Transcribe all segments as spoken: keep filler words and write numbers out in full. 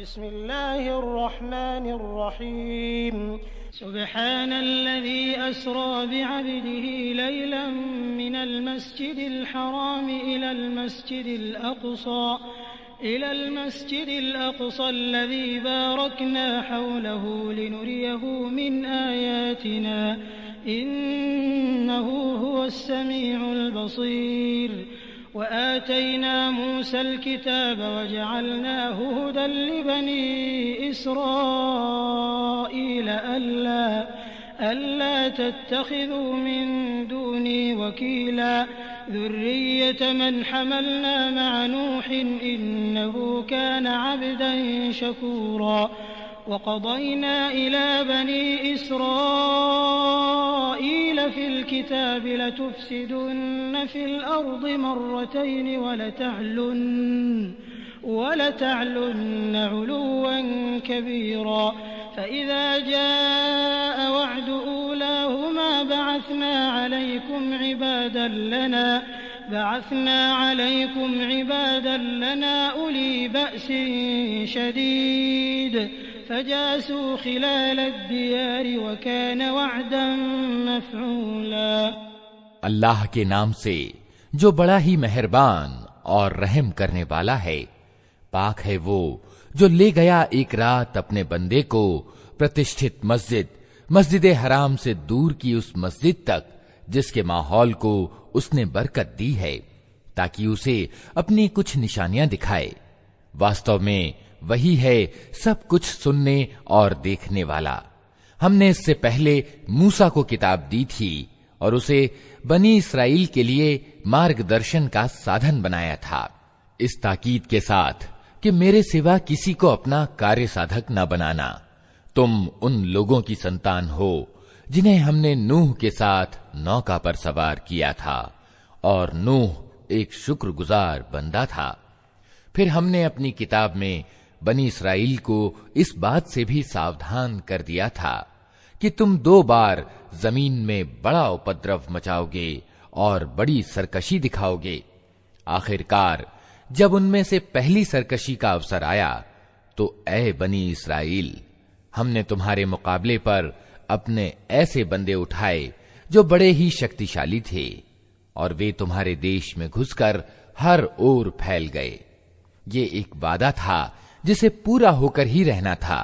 बिस्मिल्लाहिर्रहमानिर्रहीम सुब्हानल्लज़ी अस्रा बिअब्दिही लैलन मिनल मस्जिदिल हराम इलल मस्जिदिल अक़सा इलल मस्जिदिल अक़सा अल्लज़ी बारकना हौलहु लिनुरियहु मिन आयातिना इन्नहु हुवस समीउल बसीर वआतैना मूसल किताब वजअलनाहु हुदल लिबनी इस्राईल अल्ला अल्ला तत्तखिज़ू मिन दूनी वकीला ذُرِّيَّةَ مَنْ حَمَلْنَا مَعَ نُوحٍ إِنَّهُ كَانَ عَبْدًا شَكُورًا وَقَضَيْنَا إِلَى بَنِي إِسْرَائِيلَ فِي الْكِتَابِ لَتُفْسِدُنَّ فِي الْأَرْضِ مَرَّتَيْنِ وَلَتَعْلُنَّ وَلَتَعْلُنَّ عُلُوًّا كَبِيرًا فَإِذَا جَاءَ وَعْدُ أُولَاهُمَا بَعَثْنَا عَلَيْكُمْ عِبَادًا لَنَا بَعَثْنَا عَلَيْكُمْ عِبَادًا لَنَا أُولِي بَأْسٍ شَدِيدٍ فَجَاسُوا خِلَالَ الدِّيَارِ وَكَانَ وَعْدًا مَفْعُولًا। अल्लाह के नाम से जो बड़ा ही मेहरबान और रहम करने वाला है। पाक है वो जो ले गया एक रात अपने बंदे को प्रतिष्ठित मस्जिद मस्जिद हराम से दूर की उस मस्जिद तक जिसके माहौल को उसने बरकत दी है ताकि उसे अपनी कुछ निशानियां दिखाए। वास्तव में वही है सब कुछ सुनने और देखने वाला। हमने इससे पहले मूसा को किताब दी थी और उसे बनी इस्राइल के लिए मार्गदर्शन का साधन बनाया था, इस ताकीद के साथ कि मेरे सिवा किसी को अपना कार्य साधक न बनाना। तुम उन लोगों की संतान हो जिन्हें हमने नूह के साथ नौका पर सवार किया था और नूह एक शुक्रगुजार बंदा था। फिर हमने अपनी किताब में बनी इस्राइल को इस बात से भी सावधान कर दिया था कि तुम दो बार जमीन में बड़ा उपद्रव मचाओगे और बड़ी सरकशी दिखाओगे। आखिरकार जब उनमें से पहली सरकशी का अवसर आया तो ऐ बनी इस्राइल, हमने तुम्हारे मुकाबले पर अपने ऐसे बंदे उठाए जो बड़े ही शक्तिशाली थे और वे तुम्हारे देश में घुसकर हर ओर फैल गए। ये एक वादा था जिसे पूरा होकर ही रहना था।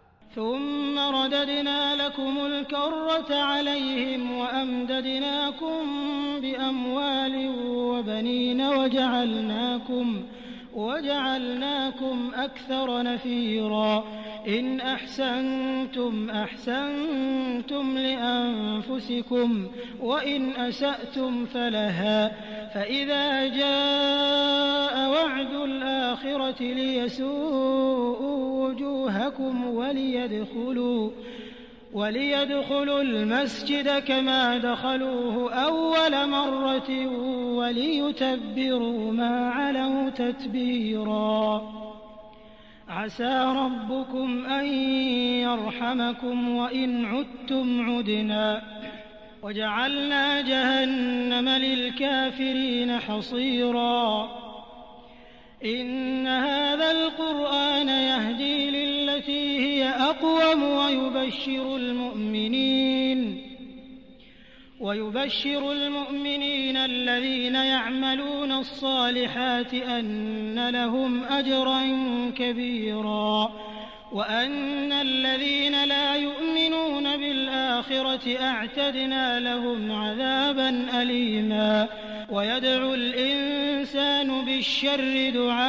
ثُمَّ رَدَدْنَا لَكُمُ الْكَرَّةَ عَلَيْهِمْ وَأَمْدَدْنَاكُمْ بِأَمْوَالٍ وَبَنِينَ وَجَعَلْنَاكُمْ وَجَعَلْنَاكُمْ أَكْثَرَ نَفِيرًا إِنْ أَحْسَنْتُمْ أَحْسَنْتُمْ لِأَنفُسِكُمْ وَإِنْ أَسَأْتُمْ فَلَهَا فَإِذَا جَاءَ وَعْدُ الْآخِرَةِ لِيَسُوءُوا وُجُوهَكُمْ وَلِيَدْخُلُوا وَلِيَدْخُلُوا الْمَسْجِدَ كَمَا دَخَلُوهُ أَوَّلَ مَرَّةٍ وَلِيُتَبِّرُوا مَا عَلَوْا تَتْبِيرًا عَسَى رَبُّكُمْ أَن يَرْحَمَكُمْ وَإِنْ عُدتُّمْ عُدْنَا وَجَعَلْنَا جَهَنَّمَ لِلْكَافِرِينَ حَصِيرًا إِنَّ هَذَا الْقُرْآنَ يَهْدِي لِلَّتِي هِيَ أَقْوَمُ وَيُبَشِّرُ الْمُؤْمِنِينَ وَيُبَشِّرُ الْمُؤْمِنِينَ الَّذِينَ يَعْمَلُونَ الصَّالِحَاتِ أَنَّ لَهُمْ أَجْرًا كَبِيرًا وَأَنَّ الَّذِينَ لَا يُؤْمِنُونَ بِالْآخِرَةِ أَعْتَدْنَا لَهُمْ عَذَابًا أَلِيمًا وَيَدْعُو الْإِنسَانُ بِالشَّرِّ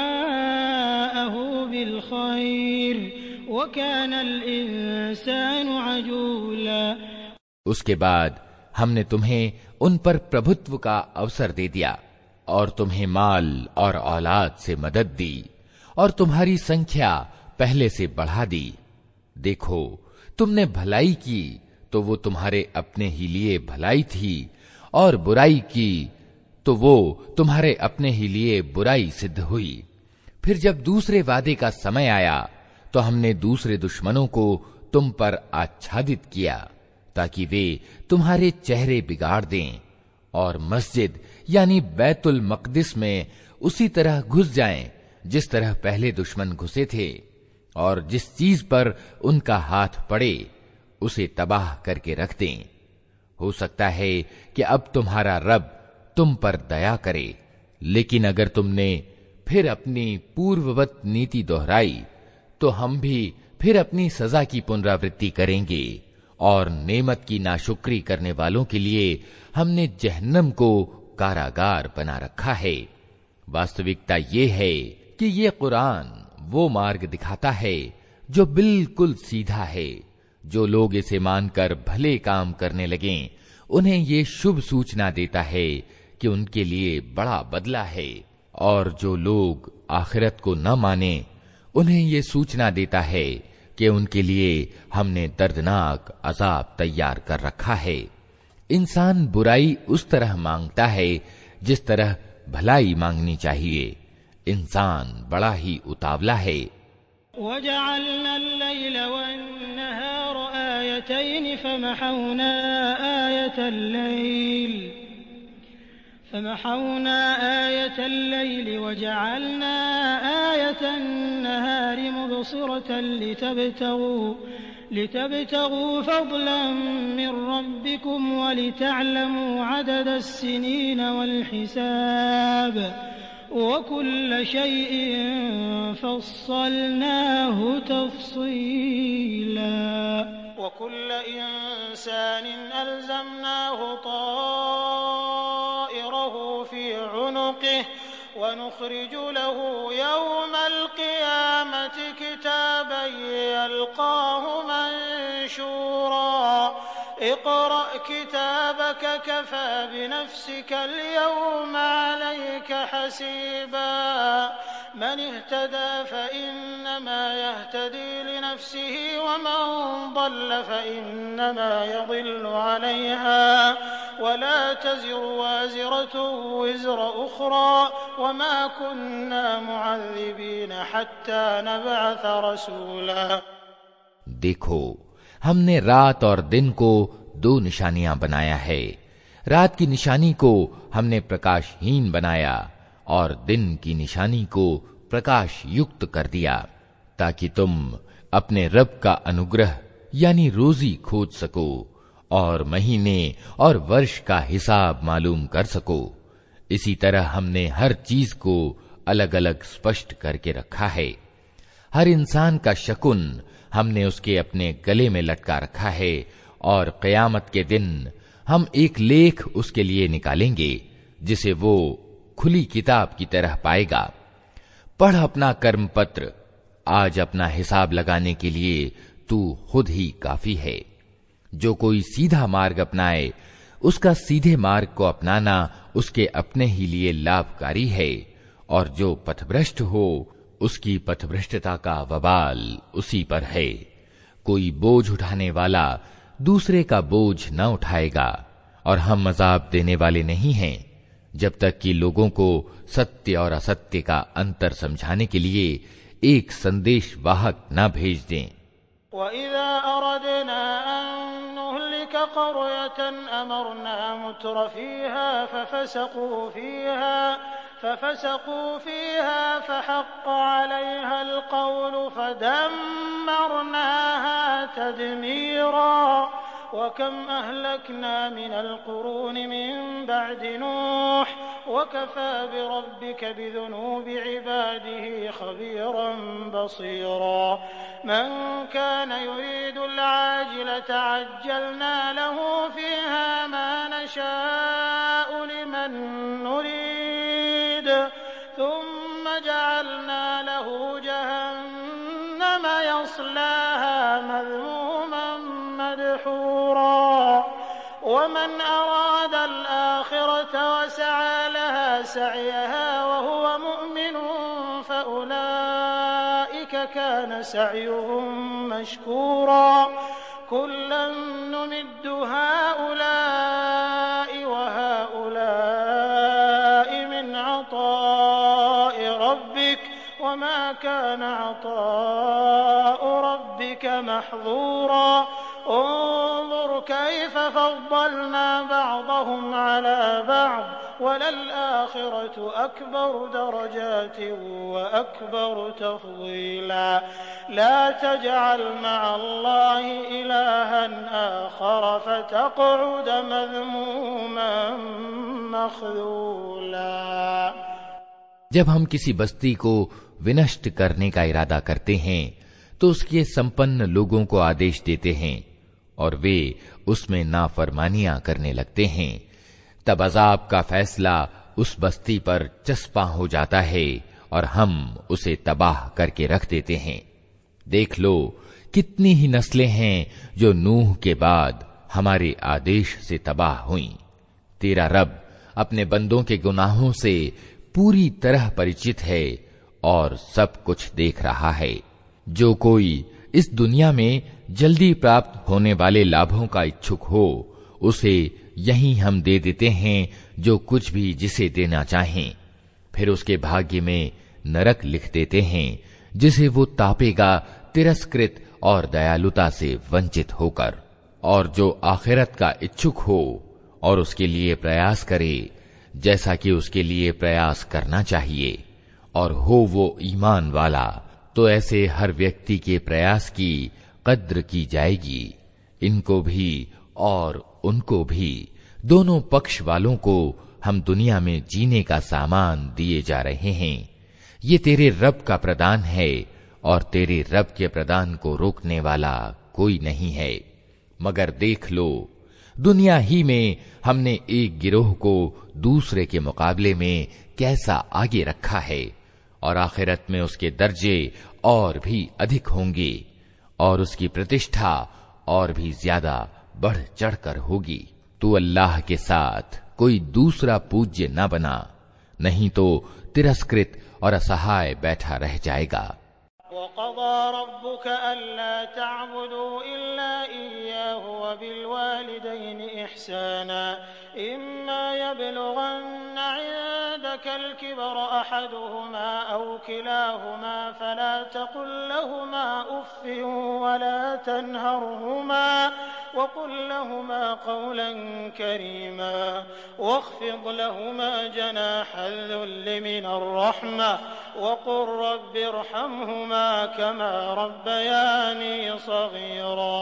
دُعَاءَهُ بِالْخَيْرِ وَكَانَ الْإِنسَانُ عَجُولًا। उसके बाद हमने तुम्हें उन पर प्रभुत्व का अवसर दे दिया और तुम्हें माल और औलाद से मदद दी और तुम्हारी संख्या पहले से बढ़ा दी। देखो, तुमने भलाई की तो वो तुम्हारे अपने ही लिए भलाई थी और बुराई की तो वो तुम्हारे अपने ही लिए बुराई सिद्ध हुई। फिर जब दूसरे वादे का समय आया तो हमने दूसरे दुश्मनों को तुम पर आच्छादित किया ताकि वे तुम्हारे चेहरे बिगाड़ दें और मस्जिद यानी बैतुल मक़दिस में उसी तरह घुस जाएं जिस तरह पहले दुश्मन घुसे थे और जिस चीज पर उनका हाथ पड़े उसे तबाह करके रख दें। हो सकता है कि अब तुम्हारा रब तुम पर दया करे, लेकिन अगर तुमने फिर अपनी पूर्ववत नीति दोहराई तो हम भी फिर अपनी सजा की पुनरावृत्ति करेंगे। और नेमत की नाशुक्री करने वालों के लिए हमने जहन्नम को कारागार बना रखा है। वास्तविकता ये है कि ये कुरान वो मार्ग दिखाता है जो बिल्कुल सीधा है। जो लोग इसे मानकर भले काम करने लगें, उन्हें ये शुभ सूचना देता है कि उनके लिए बड़ा बदला है, और जो लोग आखिरत को न माने, उन्हें ये सूचना देता है कि उनके लिए हमने दर्दनाक अजाब तैयार कर रखा है। इंसान बुराई उस तरह मांगता है जिस तरह भलाई मांगनी चाहिए। इंसान बड़ा ही उतावला है। वजअलना अल-लैल वन-नहार आयतैन फमहौना आयतल लैल फमहौना आयतल लैल वजअलना आयतन नहार मुबसिरतन लितब्तगू लितब्तगू फضलन मिन रब्बिकुम वलितअलमू अददस-सिनीन वल-हिसाब वकुल्ल शैइन फस्सलनाहु तफ़सीला वकुल्ल इंसानिन अल्ज़मनाहु ताइरहु फ़ी उनुक़िहि वनुख़रिजु लहु यौमल क़ियामति किताबन यल्क़ाहु मंशूरा इक़रा किताबक कफ़ा बिनफ़्सिक अल-यौम अलैक हसीबा मन इह्तदा फ़इन्नमा यह्तदी लिनफ़्सिही वमन ضل फ़इन्नमा यज़िल्लु अलैहा वला तज़िरु वाज़िरतुन विज़्र उख़रा वमा कुन्ना मुअज़्ज़िबीन हत्ता नबअथ रसूला। देखो, हमने रात और दिन को दो निशानियां बनाया है। रात की निशानी को हमने प्रकाशहीन बनाया और दिन की निशानी को प्रकाश युक्त कर दिया, ताकि तुम अपने रब का अनुग्रह यानी रोजी खोज सको और महीने और वर्ष का हिसाब मालूम कर सको। इसी तरह हमने हर चीज को अलग अलग स्पष्ट करके रखा है। हर इंसान का शकुन हमने उसके अपने गले में लटका रखा है, और क़यामत के दिन हम एक लेख उसके लिए निकालेंगे जिसे वो खुली किताब की तरह पाएगा। पढ़ अपना कर्म पत्र, आज अपना हिसाब लगाने के लिए तू खुद ही काफी है। जो कोई सीधा मार्ग अपनाए, उसका सीधे मार्ग को अपनाना उसके अपने ही लिए लाभकारी है, और जो पथभ्रष्ट हो उसकी पथभ्रष्टता का वबाल उसी पर है। कोई बोझ उठाने वाला दूसरे का बोझ न उठाएगा, और हम अजाब देने वाले नहीं हैं जब तक कि लोगों को सत्य और असत्य का अंतर समझाने के लिए एक संदेश वाहक न भेज दें। वइज़ा अरदना अन नुहलिक क़रयतन अमरना मुत्र फ़ीहा फफ़सक़ू फ़ीहा फफ़सक़ू फ़ीहा फ़हक़्क़ अलैहा अल-क़ौलु फ़दम्मरनाहा तदमीरा वकम अहलकना मिनल क़ुरूनि मिन बअदि नूह वकफ़ा बिरब्बिक बिज़ुनूबि इबादिही ख़बीरन बसीरा मन कान युरीदुल आजिलता अज्जलना लहू फ़ीहा मा नशाअु लिमन नुरीद थुम्म जअलना लहू जहन्नम यस्लाहा मज़मूमन मदहूरा वमन अराद अल-आखिरत वसअ लहा सअयहा वहुव मुअमिनुन फ़उलाइक कान सअयुहुम मशकूरा कुल्लन नुमिद्दु हाउलाइ वहाउलाइ मिन अताइ रब्बिक वमा कान अताउ रब्बिक महज़ूरा انظر كيف فضلنا بعضهم على بعض वलल आखिरतु अकबर दरजातिन व अकबर तफदीला ला तजअल मअल्लाहि इलाहन आखर फतक़उद मज़मूमन मख़ज़ूला। जब हम किसी बस्ती को विनष्ट करने का इरादा करते हैं तो उसके संपन्न लोगों को आदेश देते हैं और वे उसमें नाफरमानियां करने लगते हैं, तब अजाब का फैसला उस बस्ती पर चस्पा हो जाता है और हम उसे तबाह करके रख देते हैं। देख लो कितनी ही नस्लें हैं जो नूह के बाद हमारे आदेश से तबाह हुईं। तेरा रब अपने बंदों के गुनाहों से पूरी तरह परिचित है और सब कुछ देख रहा है। जो कोई इस दुनिया में जल्दी प्राप्त होने वाले लाभों का इच्छुक हो, उसे यही हम दे देते हैं जो कुछ भी जिसे देना चाहें। फिर उसके भाग्य में नरक लिख देते हैं जिसे वो तापेगा तिरस्कृत और दयालुता से वंचित होकर। और जो आखिरत का इच्छुक हो और उसके लिए प्रयास करे जैसा कि उसके लिए प्रयास करना चाहिए और हो वो ईमान वाला, तो ऐसे हर व्यक्ति के प्रयास की कद्र की जाएगी। इनको भी और उनको भी, दोनों पक्ष वालों को हम दुनिया में जीने का सामान दिए जा रहे हैं। ये तेरे रब का प्रदान है और तेरे रब के प्रदान को रोकने वाला कोई नहीं है। मगर देख लो, दुनिया ही में हमने एक गिरोह को दूसरे के मुकाबले में कैसा आगे रखा है और आखिरत में उसके दर्जे और भी अधिक होंगे और उसकी प्रतिष्ठा और भी ज्यादा बढ़ चढ़कर होगी। तू अल्लाह के साथ कोई दूसरा पूज्य न बना, नहीं तो तिरस्कृत और असहाय बैठा रह जाएगा। वक़ज़ा रब्बुक अल्ला तअबुदू इल्ला इय्याहु व बिल वालिदैनि इहसाना इम्मा यबलुगन्ना इंदकल किबर अहदुहुमा औ किलाहुमा फला तक़ुल लहुमा उफ़्फ़िन वला तन्हरहुमा वक़ुल लहुमा क़ौलन करीमा वख़्फ़िज़ लहुमा जनाहल ज़ुल्लि मिनर रहमा वक़ुल रब्बिरहमहुमा कमा रब्बयानी सग़ीरा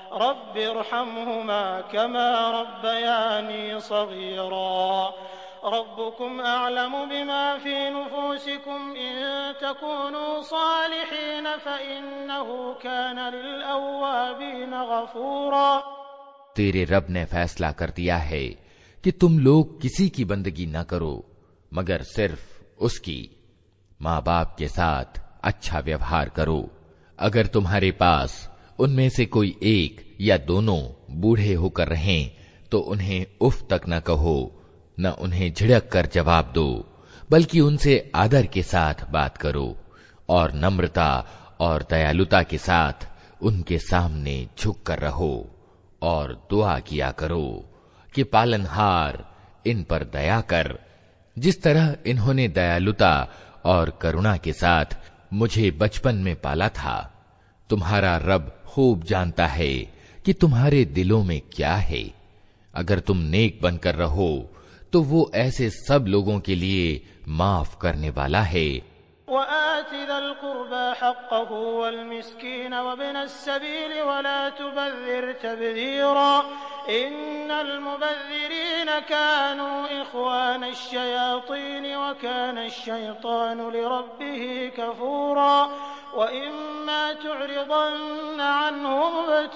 रब्बिरहमहुमा कमा रब्बयानी सग़ीरा रब्बुकुम अअलमु बिमा फ़ी नुफ़ूसिकुम इन तकूनू सालिहीन फ़इन्नहु कान लिलअव्वाबीन गफ़ूरा। तेरे रब ने फैसला कर दिया है कि तुम लोग किसी की बंदगी न करो मगर सिर्फ उसकी। माँ बाप के साथ अच्छा व्यवहार करो। अगर तुम्हारे पास उनमें से कोई एक या दोनों बूढ़े होकर रहें तो उन्हें उफ तक न कहो, न उन्हें झिड़क कर जवाब दो, बल्कि उनसे आदर के साथ बात करो और नम्रता और दयालुता के साथ उनके सामने झुक कर रहो और दुआ किया करो कि पालनहार इन पर दया कर, जिस तरह इन्होंने दयालुता और करुणा के साथ मुझे बचपन में पाला था। तुम्हारा रब खूब जानता है कि तुम्हारे दिलों में क्या है। अगर तुम नेक बनकर रहो तो वो ऐसे सब लोगों के लिए माफ करने वाला है। वआति ज़ल क़ुर्बा हक़्क़हु वल मिस्कीन वब्नस सबील वला तुबज़्ज़िर तबज़ीरा इन्नल मुबज़्ज़िरीन कानू इख़्वानश शयातीन व कानश शैतानु लिरब्बिही कफ़ूरा व इम्मा तु'रिदन्न अन्हुम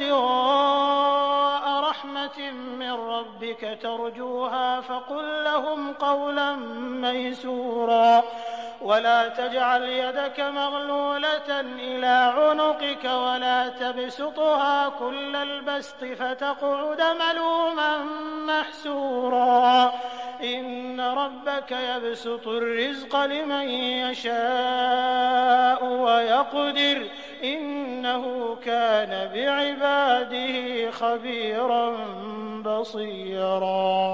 इब्तिग़ाअ रहमतिन मिन रब्बिक तर्जूहा फ़क़ुल लहुम क़ौलन मयसूरा वला तजअल यदक मग़लूलतन इला उनुक़िक वला तबसुतहा कुल्लल बस्ति फ़तक़उद मलूमन महसूरा इन्न रब्बक यबसुतुर रिज़्क़ लिमन यशाअ व यक़दिर इन्नहु कान बिइबादिही ख़बीरन बसीरा।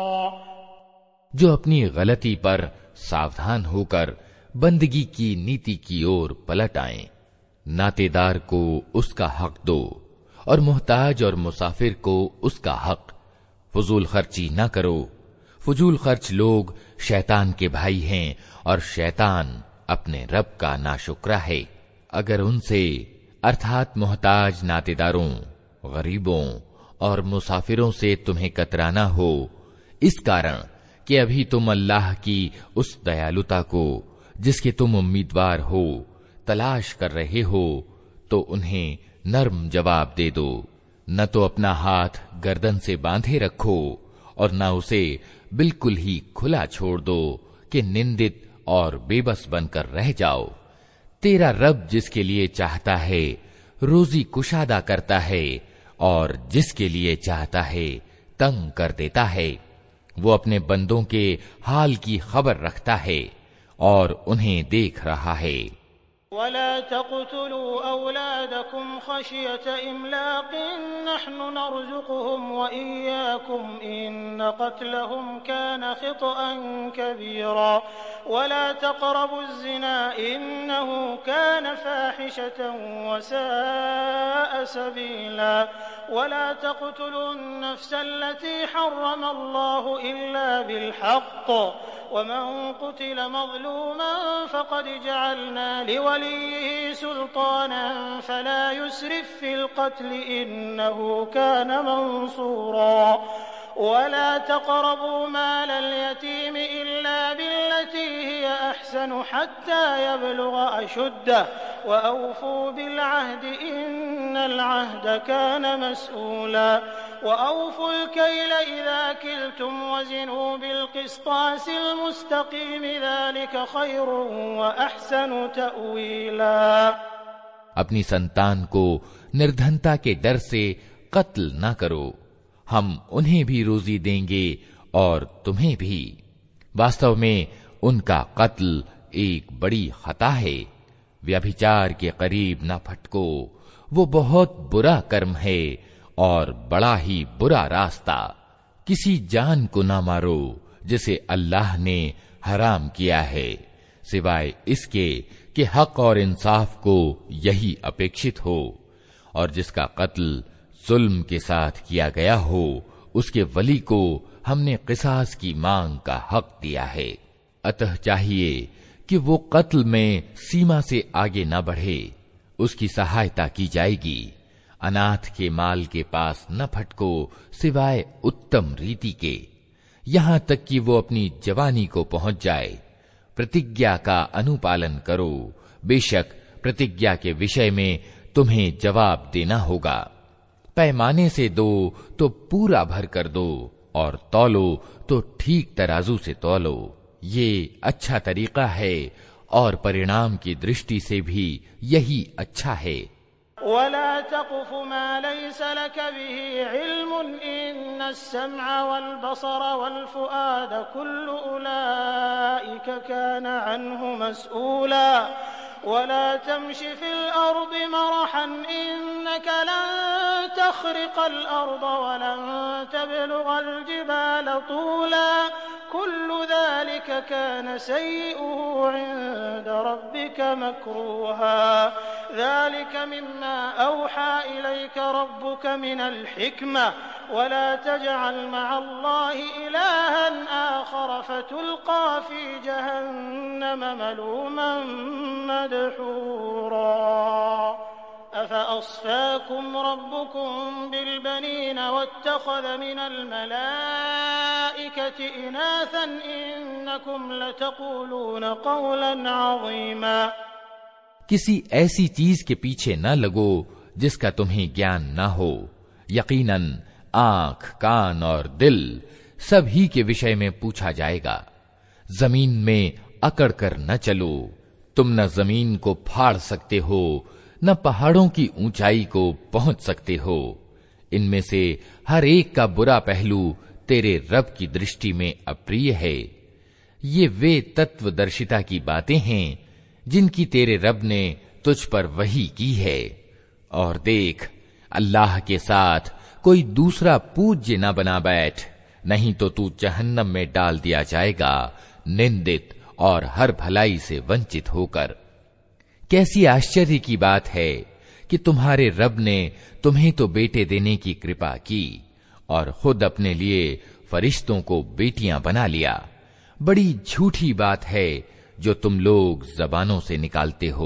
जो अपनी गलती पर सावधान होकर बंदगी की नीति की ओर पलट आए, नातेदार को उसका हक दो और मोहताज और मुसाफिर को उसका हक, फजूल खर्ची न करो, फजूल खर्च लोग शैतान के भाई हैं और शैतान अपने रब का नाशुक्रा है। अगर उनसे अर्थात मोहताज नातेदारों, गरीबों और मुसाफिरों से तुम्हें कतराना हो, इस कारण कि अभी तुम अल्लाह की उस दयालुता को जिसके तुम उम्मीदवार हो तलाश कर रहे हो, तो उन्हें नर्म जवाब दे दो। न तो अपना हाथ गर्दन से बांधे रखो और न उसे बिल्कुल ही खुला छोड़ दो कि निंदित और बेबस बनकर रह जाओ। तेरा रब जिसके लिए चाहता है रोजी कुशादा करता है और जिसके लिए चाहता है तंग कर देता है। वो अपने बंदों के हाल की खबर रखता है और उन्हें देख रहा है। वला तक़्तुलू औलादकुम खशियत इमलाक़िन नहनु नरज़ुक़ुहुम व इय्याकुम इन्न क़त्लहुम कान ख़ितअन कबीरा वला तक़रबुज़्ज़िना इन्नहु कान फ़ाहिशतन व साअ सबीला वला तक़्तुलुन-नफ़्स अल्लती हर्रम अल्लाहु इल्ला बिल-हक़्क़ वमन क़ुतिल मज़लूमन फ़क़द जअलना लिवलिय्यिहि सुल्तानन फ़ला युस्रिफ़ फ़िल क़त्ल इन्नहु कान मंसूरा वला तक़रबू मालल यतीम इल्ला बिल्लती हिय अहसन हत्ता यबलुग अशुद्दह व औफ़ू बिल-अहद इन्नल अहद कान मस्ऊला व औफ़ुल कैल इज़ा किल्तुम वज़िनू बिल-क़िस्तासिल मुस्तक़ीम ज़ालिक ख़ैरुन व अहसनु तअवीला। अपनी संतान को निर्धनता के डर से कत्ल न करो, हम उन्हें भी रोजी देंगे और तुम्हें भी। वास्तव में उनका कत्ल एक बड़ी खता है। व्यभिचार के करीब न फटको, वो बहुत बुरा कर्म है और बड़ा ही बुरा रास्ता। किसी जान को न मारो जिसे अल्लाह ने हराम किया है, सिवाय इसके कि हक और इंसाफ को यही अपेक्षित हो, और जिसका कत्ल जुल्म के साथ किया गया हो उसके वली को हमने किसास की मांग का हक दिया है। अतः चाहिए कि वो कत्ल में सीमा से आगे न बढ़े, उसकी सहायता की जाएगी। अनाथ के माल के पास न फटको सिवाय उत्तम रीति के, यहां तक कि वो अपनी जवानी को पहुंच जाए। प्रतिज्ञा का अनुपालन करो, बेशक प्रतिज्ञा के विषय में तुम्हें जवाब देना होगा। पैमाने से दो तो पूरा भर कर दो और तौलो तो ठीक तराजू से तौलो। ये अच्छा तरीका है और परिणाम की दृष्टि से भी यही अच्छा है। वला तक़्फ़ु मा लैसा लक बिही इल्मुन इन्नस-समअ वल-बसर वल-फ़ुआद कुल्लु उलाइका कान अन्हु मस्ऊला वला तमशि फ़िल अर्दि मरहन इन्नका लन तख़रिक़ल अर्द वलन तबलुग़ल जिबाल तूला कुल्लु ज़ालिका कान सय्युहु इन्द रब्बिका मकरूहा ज़ालिका मिम्मा औहा इलैका रब्बुका मिनल हिक्मा वला तजअल मअल्लाहि इलाहन आखर फ़तुल्क़ा फ़ी जहन्नम मलूमन मदहूरा अफ़अस्फ़ाकुम रब्बुकुम बिलबनीन वत्तख़ज़ मिनल मलाइकति इनासन इन्नकुम लतक़ूलून क़ौलन अज़ीमा। किसी ऐसी चीज के पीछे न लगो जिसका तुम्हें ज्ञान न हो। यकीनन आंख, कान और दिल सभी के विषय में पूछा जाएगा। जमीन में अकड़ कर न चलो, तुम न जमीन को फाड़ सकते हो न पहाड़ों की ऊंचाई को पहुंच सकते हो। इनमें से हर एक का बुरा पहलू तेरे रब की दृष्टि में अप्रिय है। ये वे तत्वदर्शिता की बातें हैं जिनकी तेरे रब ने तुझ पर वही की है। और देख, अल्लाह के साथ कोई दूसरा पूज्य न बना बैठ, नहीं तो तू जहन्नम में डाल दिया जाएगा, निंदित और हर भलाई से वंचित होकर। कैसी आश्चर्य की बात है कि तुम्हारे रब ने तुम्हें तो बेटे देने की कृपा की और खुद अपने लिए फरिश्तों को बेटियां बना लिया। बड़ी झूठी बात है जो तुम लोग जबानों से निकालते हो।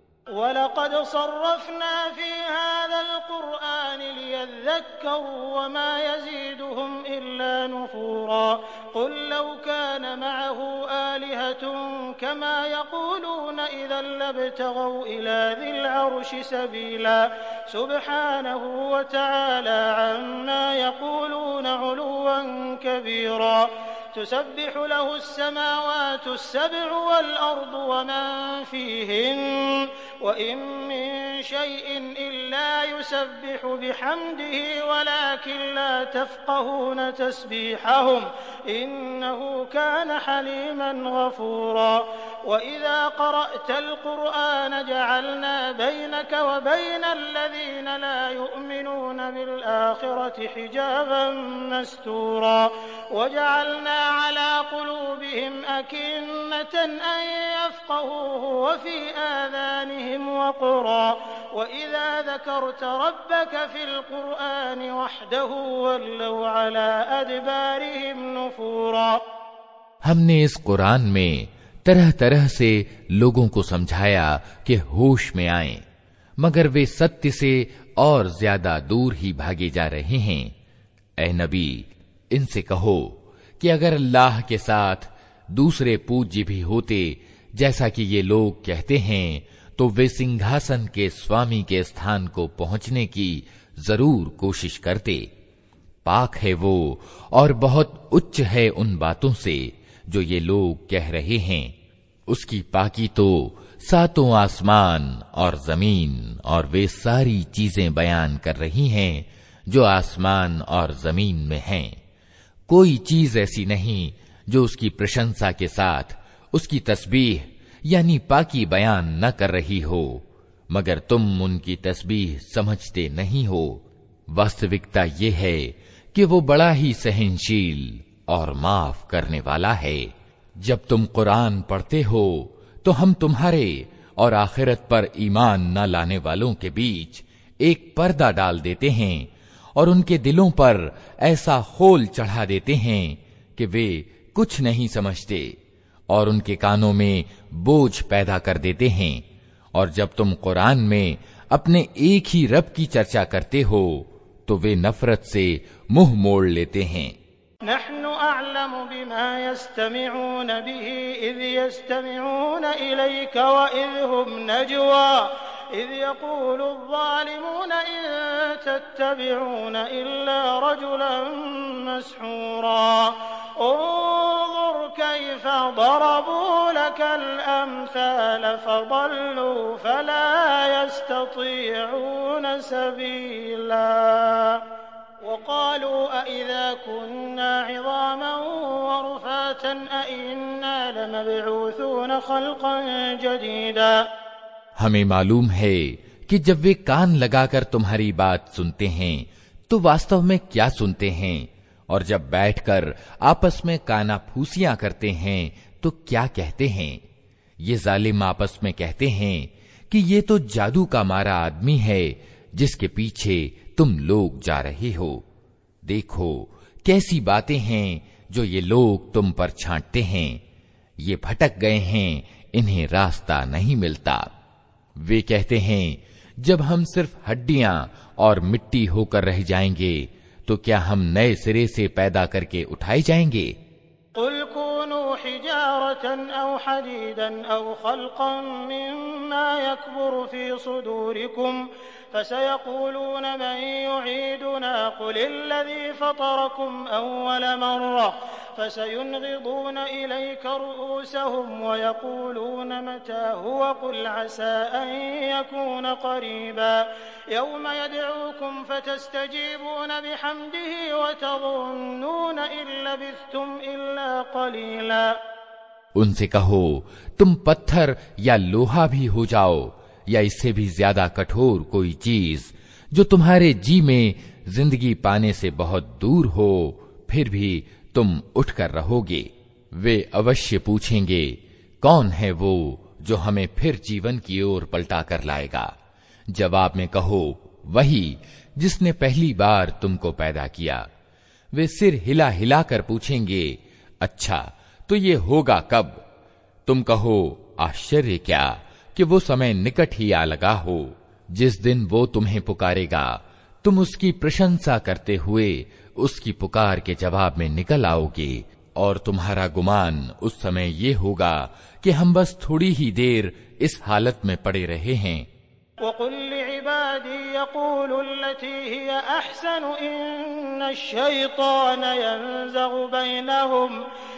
वलक़द सर्रफ़ना फ़ी हाज़ल क़ुरआन लियज़्ज़क्करू वमा यज़ीदुहुम इल्ला नुफ़ूरा क़ुल लौ कान मअहू आलिहतुन कमा यक़ूलून इज़न लब्तग़ौ इला ज़िल अर्शि सबीला सुब्हानहु व तआला अम्मा यक़ूलून उलुव्वन कबीरा तुसब्बिहु लहु अस्समावातु अस्सब्उ वल अर्दु वमन फ़ीहिन्न व इन मिन शैइन इल्ला युसब्बिहु बिहम्दिही वलाकिन ला तफ़क़हून तस्बीहहुम इन्नहु कान हलीमन गफ़ूरा व इज़ा क़रअतल क़ुरआन जअलना बैनक व बैनल लज़ीना ला युमिनून बिल आख़िरति हिजाबन मस्तूरा व जअलना अला क़ुलूबिहिम अकिन्नतन अन यफ़क़हूहु व फ़ी आज़ानिहिम वक़रा व इज़ा ज़करत रब्बक फ़िल क़ुरआन वहदहु वल्लौ अला अदबारिहिम नुफ़ूरा। हमने इस कुरान में तरह तरह से लोगों को समझाया कि होश में आएं, मगर वे सत्य से और ज्यादा दूर ही भागे जा रहे हैं। ऐ नबी, इनसे कहो कि अगर अल्लाह के साथ दूसरे पूज्य भी होते जैसा कि ये लोग कहते हैं, तो वे सिंहासन के स्वामी के स्थान को पहुंचने की जरूर कोशिश करते। पाक है वो और बहुत उच्च है उन बातों से जो ये लोग कह रहे हैं। उसकी पाकी तो सातों आसमान और जमीन और वे सारी चीजें बयान कर रही हैं जो आसमान और जमीन में हैं। कोई चीज ऐसी नहीं जो उसकी प्रशंसा के साथ उसकी तस्बीह यानी पाकी बयान न कर रही हो, मगर तुम उनकी तस्बीह समझते नहीं हो। वास्तविकता ये है कि वो बड़ा ही सहनशील और माफ करने वाला है। जब तुम कुरान पढ़ते हो तो हम तुम्हारे और आखिरत पर ईमान न लाने वालों के बीच एक पर्दा डाल देते हैं और उनके दिलों पर ऐसा खोल चढ़ा देते हैं कि वे कुछ नहीं समझते, और उनके कानों में बोझ पैदा कर देते हैं। और जब तुम कुरान में अपने एक ही रब की चर्चा करते हो तो वे नफरत से मुंह मोड़ लेते हैं। नहनु अअलमु बिमा यस्तमिऊन बिही इज़ यस्तमिऊन इलैका व इज़ हुम नजवा इज़ यक़ूलु ज़ालिमून इन तत्तबिऊन इल्ला रजुलन मस्हूरा उन्ज़ुर कैफ़ ضरबू लकल अम्साल फज़ल्लू फला यस्ततीऊन सबीला वक़ालू अइज़ा कुन्ना इज़ामन वरुफ़ातन अइन्ना लमबऊसून ख़ल्क़न जदीदा। हमें मालूम है कि जब वे कान लगाकर तुम्हारी बात सुनते हैं तो वास्तव में क्या सुनते हैं, और जब बैठकर आपस में कानाफूसियां करते हैं तो क्या कहते हैं। ये जालिम आपस में कहते हैं कि ये तो जादू का मारा आदमी है जिसके पीछे तुम लोग जा रहे हो। देखो कैसी बातें हैं जो ये लोग तुम पर छांटते हैं। ये भटक गए हैं, इन्हें रास्ता नहीं मिलता। वे कहते हैं जब हम सिर्फ हड्डियां और मिट्टी होकर रह जाएंगे तो क्या हम नए सिरे से पैदा करके उठाए जाएंगे। कुल कूनू हिजारतन औ हदीदन औ खल्क़न मिम्मा यकबुरु फी सुदूरिकुम फसयक़ूलून मन युईदुना कुलिल्लज़ी फ़तरकुम अव्वल मर्रा फसयुनग़िज़ून इलैका रुऊसहुम वयक़ूलून मता हुवा क़ुल असा अन यकून क़रीबा यौम यदऊकुम फतस्तजीबून बिहम्दिही वतज़ुन्नून इन लबिथ्तुम इल्ला क़लीला। उनसे कहो तुम पत्थर या लोहा भी हो जाओ या इससे भी ज्यादा कठोर कोई चीज जो तुम्हारे जी में जिंदगी पाने से बहुत दूर हो, फिर भी तुम उठकर रहोगे। वे अवश्य पूछेंगे कौन है वो जो हमें फिर जीवन की ओर पलटा कर लाएगा। जवाब में कहो वही जिसने पहली बार तुमको पैदा किया। वे सिर हिला हिला कर पूछेंगे, अच्छा तो ये होगा कब? तुम कहो, आश्चर्य क्या कि वो समय निकट ही आ लगा हो। जिस दिन वो तुम्हें पुकारेगा, तुम उसकी प्रशंसा करते हुए उसकी पुकार के जवाब में निकल आओगे, और तुम्हारा गुमान उस समय ये होगा कि हम बस थोड़ी ही देर इस हालत में पड़े रहे हैं। वक़ुल लिइबादी यक़ूलु लती हिय अहसनु इन्नश-शैतान यंज़गु बैनहुम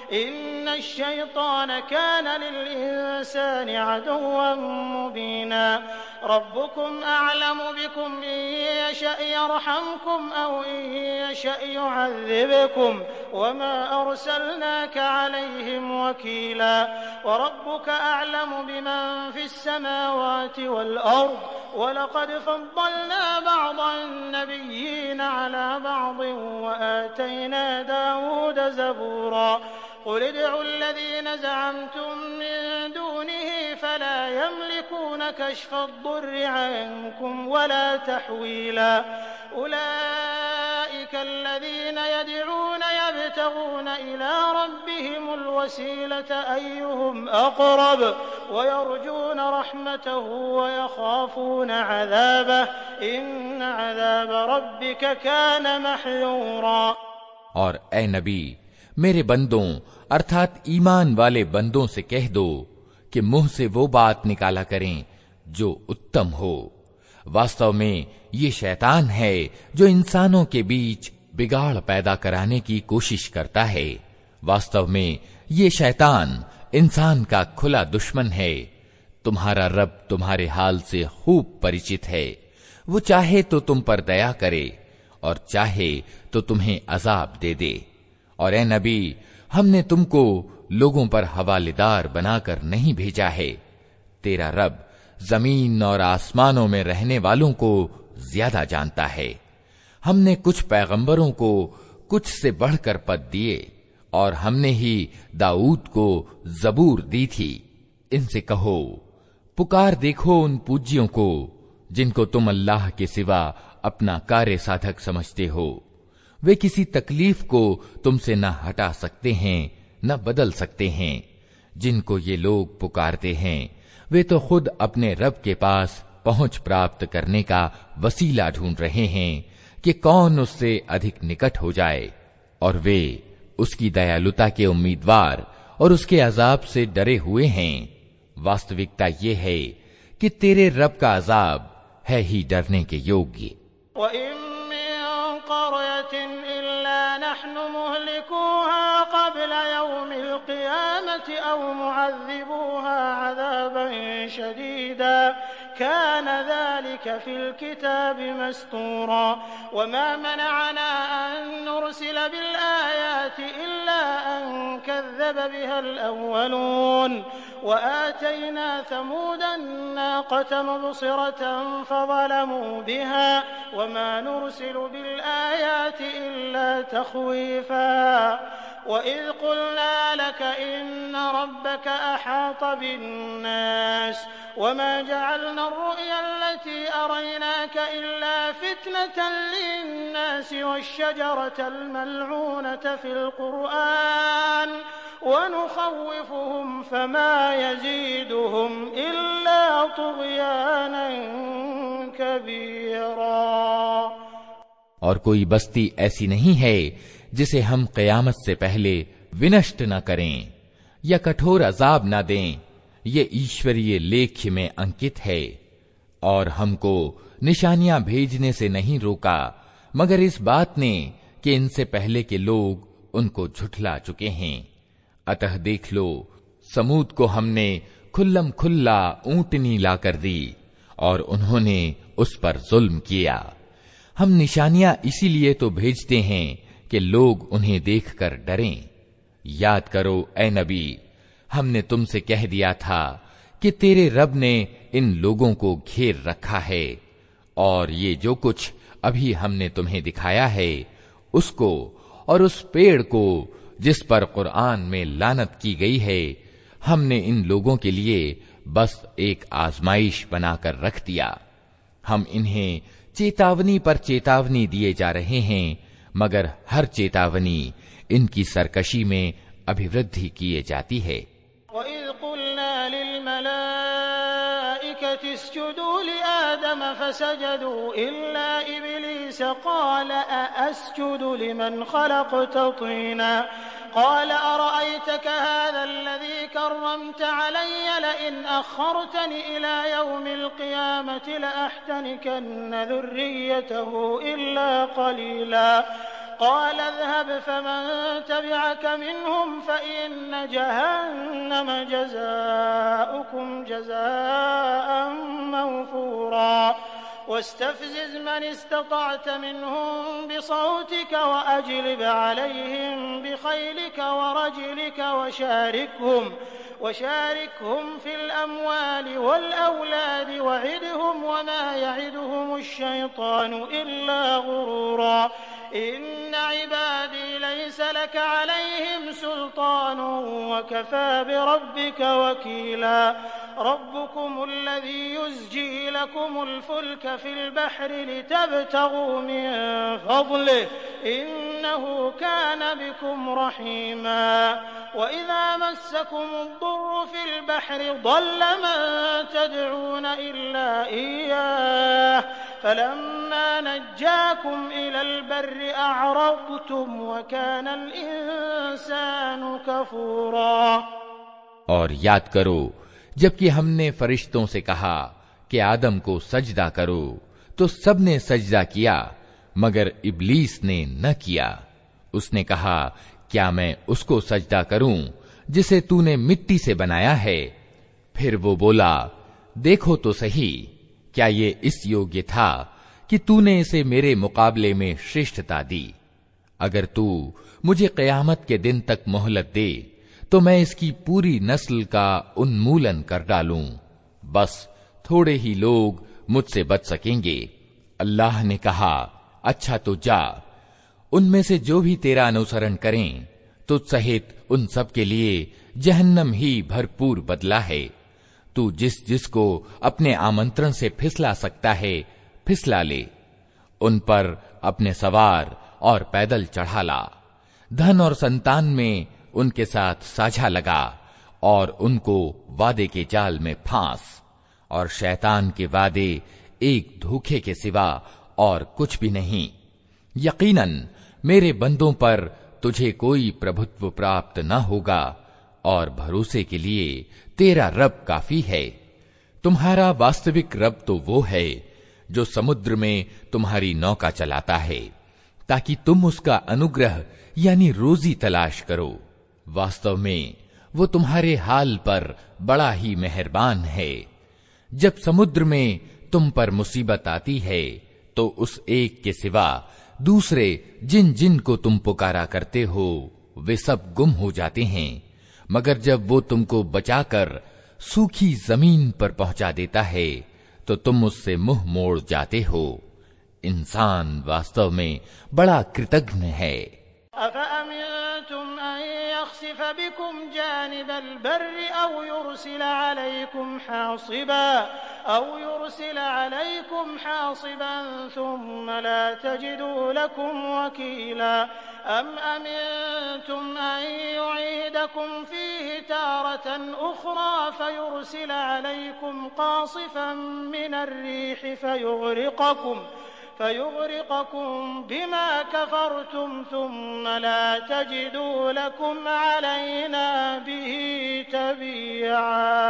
इन्नश-शैतान कान लिल-इंसानि अदुव्वन मुबीना रब्बुकुम अअलमु बिकुम इन यशअ यरहमकुम औ इन यशअ युअज़्ज़िबकुम वमा अर्सलनाका अलैहिम वकीला वरब्बुका अअलमु बिमन फिस-समावाति वल-अर्द वलक़द फ़द्दलना बअदन-नबिय्यीना अला बअदिन वआतैना दाऊद ज़बूरा क़ुल उदዑ लज़ीना ज़अमतुम मिन दूनिही फला यमलिकून कश्फ़-अद-दुर्रि अन्कुम वला तहवीला उलाइका अल्लज़ीना यद'ऊन यब्तगून इला रब्बिहिमुल वसीलता अय्युहुम अक़रब वयरजून रहमतहु वयख़ाफ़ून अज़ाबह इन्न अज़ाब रब्बिका कान महज़ूरा। और ए नबी, मेरे बंदों अर्थात ईमान वाले बंदों से कह दो कि मुंह से वो बात निकाला करें जो उत्तम हो। वास्तव में ये शैतान है जो इंसानों के बीच बिगाड़ पैदा कराने की कोशिश करता है। वास्तव में ये शैतान इंसान का खुला दुश्मन है। तुम्हारा रब तुम्हारे हाल से खूब परिचित है। वो चाहे तो तुम पर दया करे और चाहे तो तुम्हें अजाब दे दे। और ए नबी, हमने तुमको लोगों पर हवालेदार बनाकर नहीं भेजा है। तेरा रब जमीन और आसमानों में रहने वालों को ज्यादा जानता है। हमने कुछ पैगंबरों को कुछ से बढ़कर पद दिए और हमने ही दाऊद को जबूर दी थी। इनसे कहो, पुकार देखो उन पूज्यों को जिनको तुम अल्लाह के सिवा अपना कार्य साधक समझते हो। वे किसी तकलीफ को तुमसे न हटा सकते हैं न बदल सकते हैं। जिनको ये लोग पुकारते हैं वे तो खुद अपने रब के पास पहुंच प्राप्त करने का वसीला ढूंढ रहे हैं कि कौन उससे अधिक निकट हो जाए, और वे उसकी दयालुता के उम्मीदवार और उसके अजाब से डरे हुए हैं। वास्तविकता ये है कि तेरे रब का अजाब है ही डरने के योग्य। कान ज़ालिका फ़िल किताबि मस्तूरा वमा मनअना अन नुरसिल बिल आयाति इल्ला अन कज़्ज़ब बिहल अव्वलून वआतैना समूदन नाक़ता मुबसिरतन फ़ज़लमू बिहा वमा नुरसिलु बिल आयाति इल्ला तख़वीफ़ा वइज़ क़ुल्ना लक इन्न रब्बका अहात बिन्नास वमा जअलना अर्रुया अल्लती अरयनाका इल्ला फितनतन लिन्नास वश्शजरतल मल्ऊनता फ़िल क़ुरआन वनुख़व्विफ़ुहुम फ़मा यज़ीदुहुम इल्ला तुग़यानन कबीरा। और कोई बस्ती ऐसी नहीं है जिसे हम क़यामत से पहले विनष्ट न करें या कठोर अजाब न दें। ये ईश्वरीय लेख्य में अंकित है। और हमको निशानियां भेजने से नहीं रोका मगर इस बात ने कि इनसे पहले के लोग उनको झुठला चुके हैं। अतः देख लो, समूद को हमने खुल्लम खुल्ला ऊंटनी लाकर दी और उन्होंने उस पर जुल्म किया। हम निशानियां इसीलिए तो भेजते हैं कि लोग उन्हें देखकर डरें। याद करो ए नबी, हमने तुमसे कह दिया था कि तेरे रब ने इन लोगों को घेर रखा है, और ये जो कुछ अभी हमने तुम्हें दिखाया है उसको और उस पेड़ को जिस पर कुरान में लानत की गई है, हमने इन लोगों के लिए बस एक आजमाइश बनाकर रख दिया। हम इन्हें चेतावनी पर चेतावनी दिए जा रहे हैं, मगर हर चेतावनी इनकी सरकशी में अभिवृद्धि किए जाती है। قال أرأيتك هذا الذي كرمت علي لئن أخرتني إلى يوم القيامة لأحتنكن ذريته إلا قليلا قال اذهب فمن تبعك منهم فإن جهنم جزاؤكم جزاء موفورا واستفزز من استطعت منهم بصوتك وأجلب عليهم بخيلك ورجلك وشاركهم وشاركهم في الأموال والأولاد وعدهم وما يعدهم الشيطان إلا غرورا إن عبادي ليس لك عليهم سلطان وكفى بربك وكيلا ربكم الذي يزجي لكم الفلك في البحر لتبتغوا من فضله إنه كان بكم رحيما وإذا مسكم الضر في البحر ضل من تدعون إلا إياه فلما نجاكم إلى البر أعرضتم وكان الإنسان كفورا। और याद करो जबकि हमने फरिश्तों से कहा कि आदम को सजदा करो तो सबने सजदा किया मगर इब्लीस ने न किया। उसने कहा क्या मैं उसको सजदा करूं जिसे तूने मिट्टी से बनाया है? फिर वो बोला देखो तो सही, क्या ये इस योग्य था कि तूने इसे मेरे मुकाबले में श्रेष्ठता दी? अगर तू मुझे क़यामत के दिन तक मोहलत दे तो मैं इसकी पूरी नस्ल का उन्मूलन कर डालूं। बस थोड़े ही लोग मुझसे बच सकेंगे। अल्लाह ने कहा अच्छा तो जा, उनमें से जो भी तेरा अनुसरण करें तुझ सहित उन सब के लिए जहन्नम ही भरपूर बदला है। तू जिस जिसको अपने आमंत्रण से फिसला सकता है फिसला ले, उन पर अपने सवार और पैदल चढ़ा ला। धन और संतान में उनके साथ साझा लगा और उनको वादे के जाल में फांस, और शैतान के वादे एक धोखे के सिवा और कुछ भी नहीं। यकीनन मेरे बंदों पर तुझे कोई प्रभुत्व प्राप्त न होगा और भरोसे के लिए तेरा रब काफी है। तुम्हारा वास्तविक रब तो वो है जो समुद्र में तुम्हारी नौका चलाता है ताकि तुम उसका अनुग्रह यानी रोजी तलाश करो। वास्तव में वो तुम्हारे हाल पर बड़ा ही मेहरबान है। जब समुद्र में तुम पर मुसीबत आती है तो उस एक के सिवा दूसरे जिन जिन को तुम पुकारा करते हो वे सब गुम हो जाते हैं, मगर जब वो तुमको बचाकर सूखी जमीन पर पहुंचा देता है तो तुम उससे मुंह मोड़ जाते हो। इंसान वास्तव में बड़ा कृतघ्न है। बिकुम जानिबल बर्रि औ युरसिल अलैकुम हासिबा औ युरसिल अलैकुम हासिबन सुम्मा ला तजिदू लकुम वकीला अम अमिनतुम अन युईदकुम फीहि तारतन उखरा फयुरसिल अलैकुम कासिफन मिनर रीहि फयुग़रिक़कुम फयुग़रिक़कुम बिमा कफ़रतुम सुम्मा ला तजिदू लकुम अलैना बिही तबीआ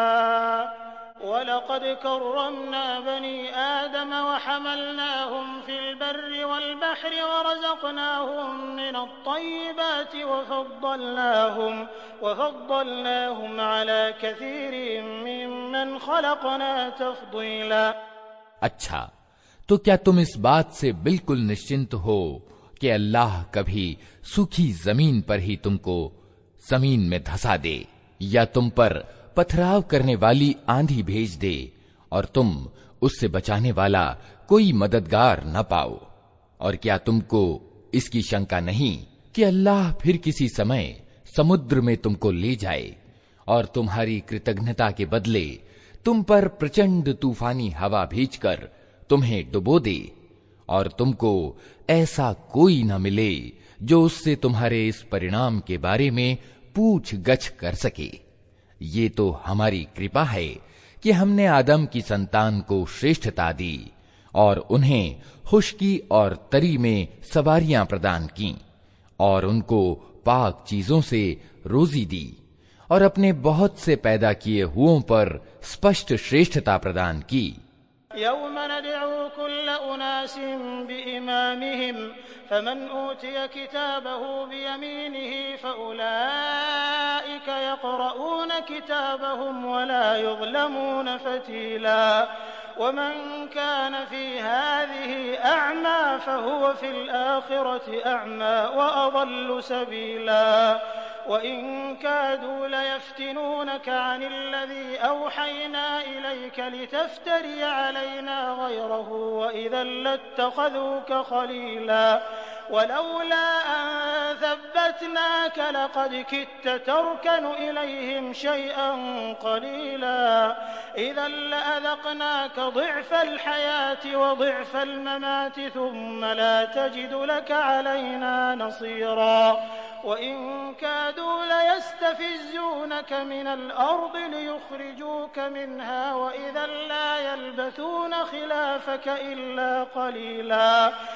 वलक़द कर्रमना बनी आदम वहमलनाहुम फिल बर्रि वल बहरि वरज़क़नाहुम मिनत-तय्यिबाति वफ़द्दलनाहुम वफ़द्दलनाहुम अला कसीरिन मिम्मन ख़लक़ना तफ़दीला। अच्छा, तो क्या तुम इस बात से बिल्कुल निश्चिंत हो कि अल्लाह कभी सूखी जमीन पर ही तुमको जमीन में धंसा दे या तुम पर पथराव करने वाली आंधी भेज दे और तुम उससे बचाने वाला कोई मददगार न पाओ? और क्या तुमको इसकी शंका नहीं कि अल्लाह फिर किसी समय समुद्र में तुमको ले जाए और तुम्हारी कृतज्ञता के बदले तुम पर प्रचंड तूफानी हवा भेजकर तुम्हें डुबो दे और तुमको ऐसा कोई न मिले जो उससे तुम्हारे इस परिणाम के बारे में पूछ गछ कर सके। ये तो हमारी कृपा है कि हमने आदम की संतान को श्रेष्ठता दी और उन्हें खुशकी और तरी में सवारियां प्रदान की और उनको पाक चीजों से रोजी दी और अपने बहुत से पैदा किए हुओं पर स्पष्ट श्रेष्ठता प्रदान की। यौम नदउ कुल्ल उनासिन बिइमामिहिम फमन ऊतिय किताबहु बियमीनिहि फउलाइक यक़रऊन किताबहुम वला युज़लमून फतीला वमन कान फी हाज़िहि अअमा फहुव फिल आखिरति अअमा वअज़ल्लु सबीला वइन कादू लयफ्तिनूनक अनिल्लज़ी औहयना इलैक लितफ्तरी अलैना गयरहु वइज़न लत्तख़ज़ूक खलीला वलौला अन थब्बतनाक लक़द किदत तर्कनु इलैहिम शयअन क़लीला इज़न लअज़क़नाक ضिअफ़ल हयाति वضिअफ़ल ममाति थुम्म ला तजिदु लक अलैना नसीरा वइन कादू लयस्तफिज़्ज़ूनक मिनल अर्ज़ लियुख़रिजूक मिन्हा वइज़न ला यल्बथून खिलाफ़क इल्ला क़लीला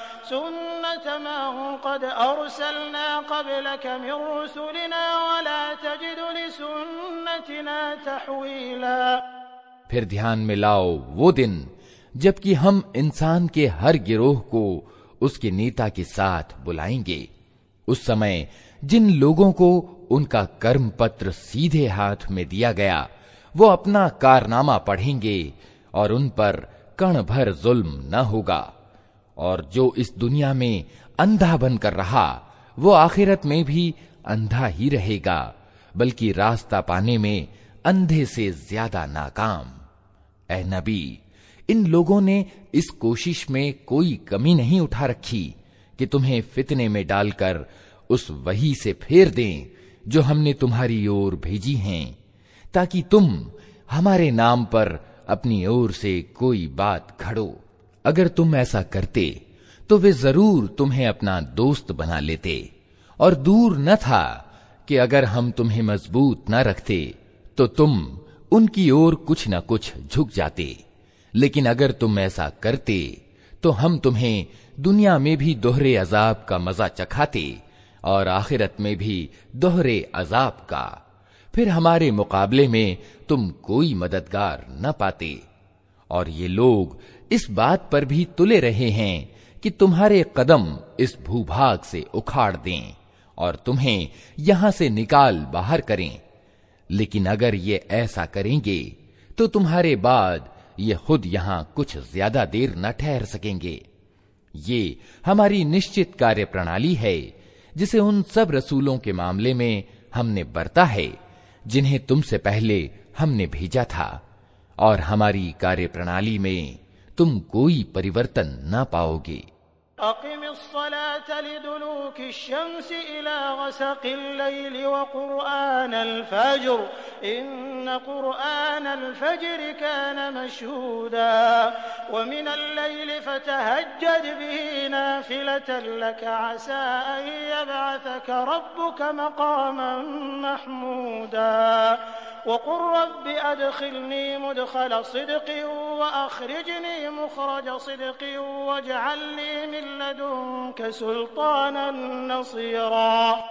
सुन्नत मन क़द अरसलना क़ब्लक मिन रुसुलिना वला तजिदु लिसुन्नतिना तहवीला। फिर ध्यान में लाओ वो दिन जबकि हम इंसान के हर गिरोह को उसके नेता के साथ बुलाएंगे। उस समय जिन लोगों को उनका कर्म पत्र सीधे हाथ में दिया गया वो अपना कारनामा पढ़ेंगे और उन पर कण भर जुल्म न होगा, और जो इस दुनिया में अंधा बनकर रहा वो आखिरत में भी अंधा ही रहेगा, बल्कि रास्ता पाने में अंधे से ज्यादा नाकाम। ऐ नबी, इन लोगों ने इस कोशिश में कोई कमी नहीं उठा रखी कि तुम्हें फितने में डालकर उस वही से फेर दें जो हमने तुम्हारी ओर भेजी हैं, ताकि तुम हमारे नाम पर अपनी ओर से कोई बात घड़ो। अगर तुम ऐसा करते तो वे जरूर तुम्हें अपना दोस्त बना लेते, और दूर न था कि अगर हम तुम्हें मजबूत न रखते तो तुम उनकी ओर कुछ न कुछ झुक जाते। लेकिन अगर तुम ऐसा करते तो हम तुम्हें दुनिया में भी दोहरे अजाब का मजा चखाते और आखिरत में भी दोहरे अजाब का। फिर हमारे मुकाबले में तुम कोई मददगार न पाते। और ये लोग इस बात पर भी तुले रहे हैं कि तुम्हारे कदम इस भूभाग से उखाड़ दें और तुम्हें यहां से निकाल बाहर करें। लेकिन अगर ये ऐसा करेंगे तो तुम्हारे बाद ये खुद यहां कुछ ज्यादा देर न ठहर सकेंगे। ये हमारी निश्चित कार्य प्रणाली है जिसे उन सब रसूलों के मामले में हमने बरता है जिन्हें तुमसे पहले हमने भेजा था, और हमारी कार्य प्रणाली में तुम कोई परिवर्तन न पाओगे। अक़िमिस्सलात लिदुलूकी शम्सि इला ग़सक़िल लैलि व क़ुरआनल फ़ज्र इन्न क़ुरआनल फ़ज्रि कान मशहूदा व मिनल लैलि फ़तहज्जद बिही नाफ़िलतन लक असा अन यबअसक रब्बुक मक़ामन महमूदा वक़ुल रब्बि अदख़िलनी मुदख़ल सिद्क़िन व अख़रिजनी मुख़रज सिद्क़िन वजअल ली मिन लदुनक सुल्तानन नसीरा।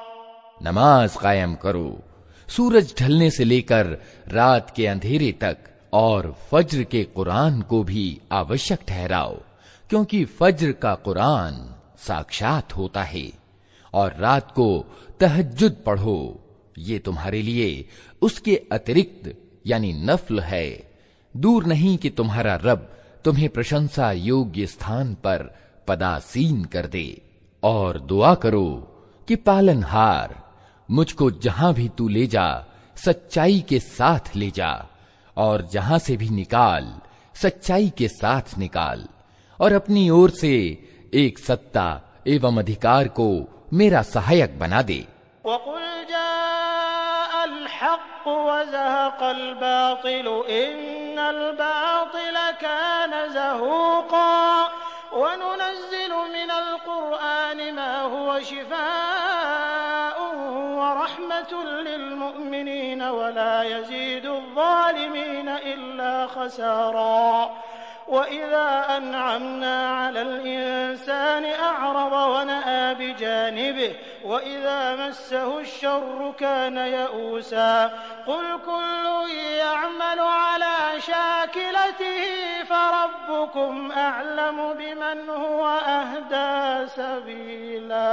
नमाज कायम करो सूरज ढलने से लेकर रात के अंधेरे तक, और फज्र के कुरान को भी आवश्यक ठहराओ, क्योंकि फज्र का कुरान साक्षात होता है। और रात को तहज्जुद पढ़ो, ये तुम्हारे लिए उसके अतिरिक्त यानी नफल है। दूर नहीं कि तुम्हारा रब तुम्हें प्रशंसा योग्य स्थान पर पदासीन कर दे। और दुआ करो कि पालनहार मुझको जहां भी तू ले जा सच्चाई के साथ ले जा, और जहां से भी निकाल सच्चाई के साथ निकाल, और अपनी ओर से एक सत्ता एवं अधिकार को मेरा सहायक बना दे। वक़ुल जाअल हक़्क़ु व ज़हक़ल बातिलु इन्नल बातिल कान ज़हूक़ा वनुनज़्ज़िलु मिनल क़ुरआनि मा हुवा शिफ़ाअुन व रहमतुल लिल मुमिनीन वला यज़ीदुज़्ज़ालिमीन इल्ला खसारा वइज़ा अनअमना अलल इंसानि अअरज़ वनअ बिजानिबिहि वइज़ा मस्सहुश्शर्रु कान यऊसा क़ुल कुल्लुन यअमलु अला शाकिलतिही फरब्बुकुम अअलमु बिमन हुवा अहदा सबीला।